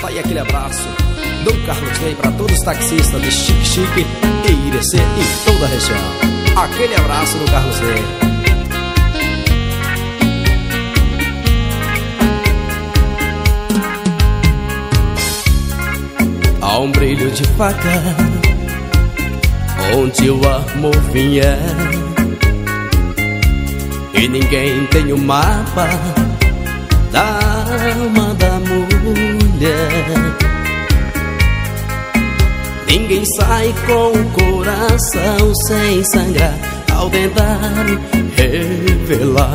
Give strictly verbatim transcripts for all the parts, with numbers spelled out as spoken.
Tá aí aquele abraço do Carlos Ney para todos os taxistas de Chique Chique e Irecê e toda a região. Aquele abraço do Carlos Ney. Há um brilho de faca onde o amor vier, e ninguém tem o mapa da alma da mulher. Ninguém sai com o coração sem sangrar ao tentar revelar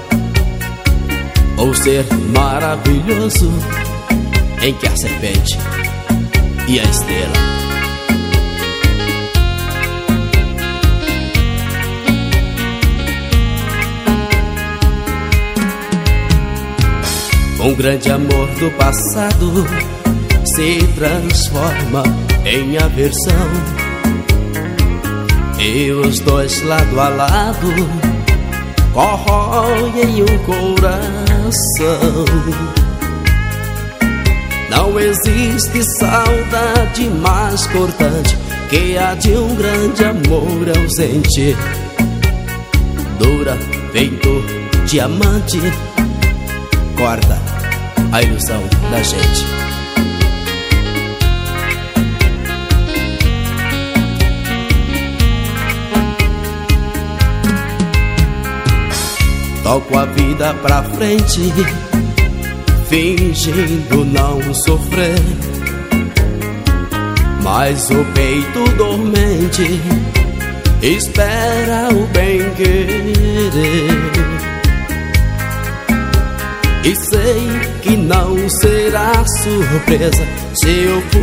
ou ser maravilhoso em que a serpente e a estrela. Um grande amor do passado se transforma em aversão, e os dois lado a lado corroem o coração. Não existe saudade mais cortante que a de um grande amor ausente. Dura feito diamante, corta a ilusão da gente. Toco a vida pra frente, fingindo não sofrer, mas o peito dormente espera o bem-querer. E sei que não será surpresa se eu